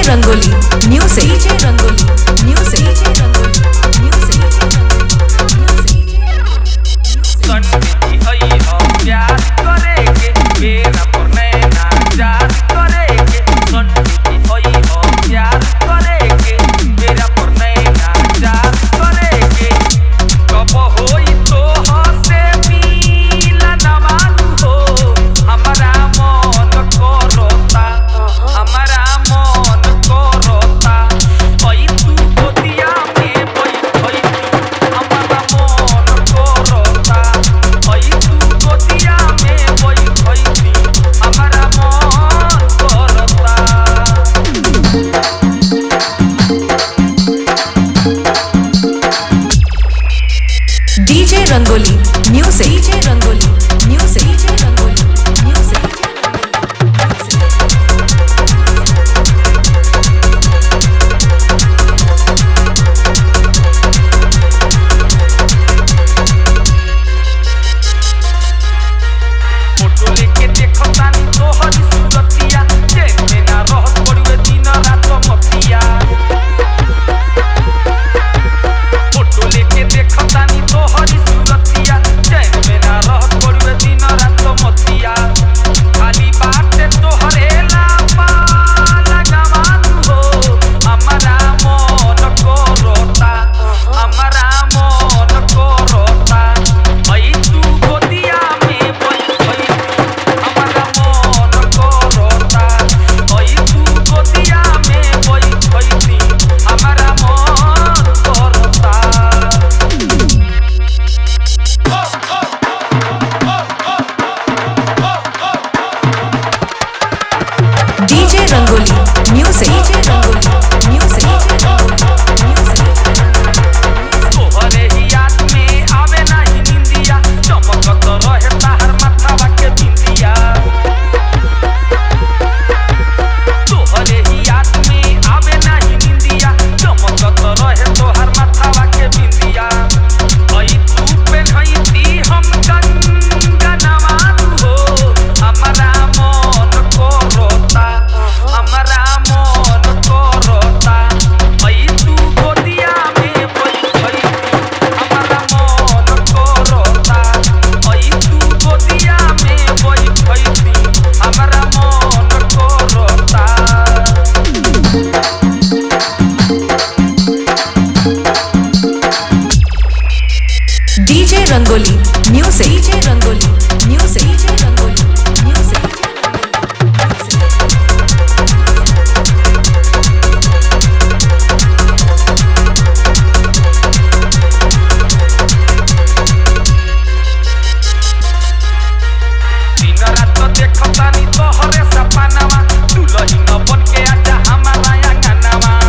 rangoli music DJ Rangoli music DJ Rangoli music संगीत आई हो प्यार करेंगे मेरा पर नैना चार करेंगे संगीत आई हो प्यार करेंगे मेरा पर नैना चार करेंगे कब होई तो हसे मिला नवालू हो हमारा मन करता हमारा मन करता ओई तू गोदिया में बैठ हमारा मन करता ओई तू गोदिया में बैठ हमारा मन करता DJ Rangoli music DJ Rangoli music DJ Rangoli music photo लेके देखो तानी तोहरी सूरतिया जे में ना रहत पड़ुए दिन रात मतिया फोटो लेके देखो तानी तोहरी सूरतिया जे में ना रहत पड़ुए दिन रात मतिया खाली बात तोहरे लापा लगावालू हो हमारा मन करता हमारा मन करता ओई तू गोदिया में बैठ हमारा मन करता ओई तू गोदिया में बैठ हमारा मन करता DJ Rangoli music DJ Rangoli music DJ Rangoli music तोहरे ही याद में आवे नाही निंदिया चमकत रहे ताहर माथावा के बिंदिया तोहरे ही याद में आवे नाही निंदिया चमकत रहे तोहर माथावा के बिंदिया ओई तू पे घईती हम कंगनवालू हो हमारा मन करता हमारा मन करता ओई तू गोदिया में बैठ हमारा मन करता ओई तू गोदिया में बैठ हमारा मन करता DJ Rangoli music DJ Rangoli music DJ Rangoli music दिन रात देखतानी तोहरे सपनावा दुलही न बन के आजा हमारा अंगनवा